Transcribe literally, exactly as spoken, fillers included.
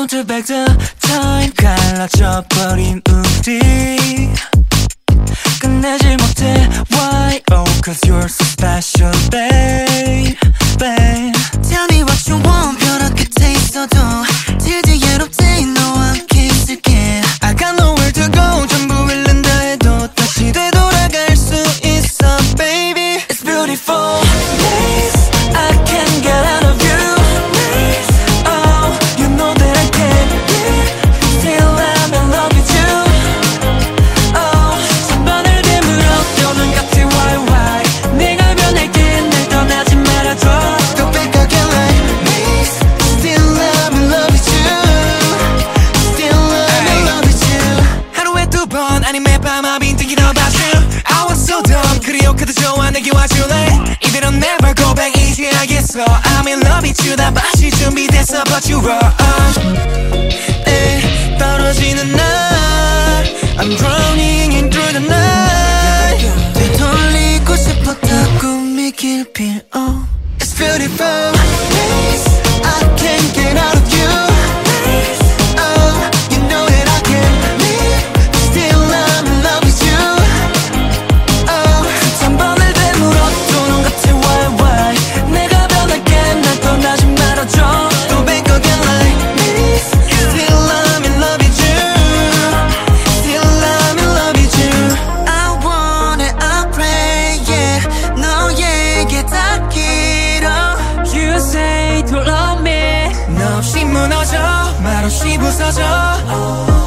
want to back the time 갈라져버린 우리 끝내질 못해 Why? Oh, cause you're so special, babe, babe. Tell me what you want 벼락 끝에 있어도 Till the end of day 너와 함께 있을게 I got nowhere to go 전부 잃는다 해도 다시 되돌아갈 수 있어, baby. It's beautiful. Please, I can't get out of you. Please, oh, you know that I can't live. Still I'm in love with you. Oh, 손발을 되물어 눈 같이 why why 내가 변할게 날 떠나지 말아줘. Go back again like Please, still I'm in love with you. Still I'm in love with you. 하루에 두 번 아니 매일 밤 I've been thinking about you. I was so dumb 그래요 그도 좋아 내게 와줄래. 이대로 never go back 이제 알겠어. I'm in love with you 다 마실 준비됐어 but you were uh. 에 떨어지는 날 I'm drowning in through the night. 되돌리고 싶었다 꿈이 길필 oh. It's beautiful. Please, I can't get out of you. Please, oh, you know that I can't live. Still I'm in love with you. Oh, 수천 번을 되물어도 눈 같이 why why 내가 변할게 날 떠나지 말아줘. Go back again like Please, still I'm in love with you. Still I'm in love with you. I want it, I pray, yeah. 너에게 닿기로. You say to love me 너 없이 무너져 말 없이 부서져.